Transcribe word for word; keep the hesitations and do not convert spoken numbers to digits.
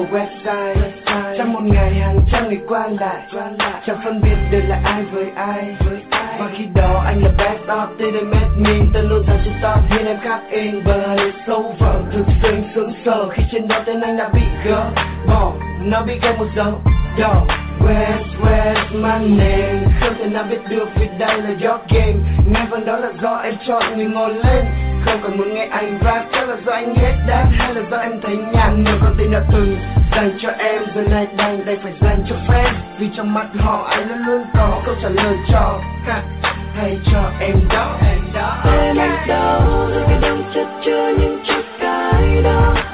website. Trong một ngày hàng trăm người qua lại, chẳng phân biệt được là ai với ai. Và khi đó anh là best of, they don't met me. Tôi luôn thẳng trên top, hiện em khác in. But it's over, thực sự sướng sờ khi trên đó tên anh đã bị gỡ bỏ. Nó bị gông một dấu Yo, where's, where's my name? Không thể nào biết được vì đây là your game. Ngay phần đó là do em chọn người ngồi lên. Không còn muốn nghe anh rap, chắc là do anh hết đáp. Hay là do em thấy nhàn nhiều con tin đã từng dành cho em. Giờ này đành đành phải dành cho fan. Vì trong mắt họ anh luôn luôn có câu trả lời cho ha, hay cho em đó, em đó. Em anh đâu, rồi cái đống chất chứa những chút cái đó.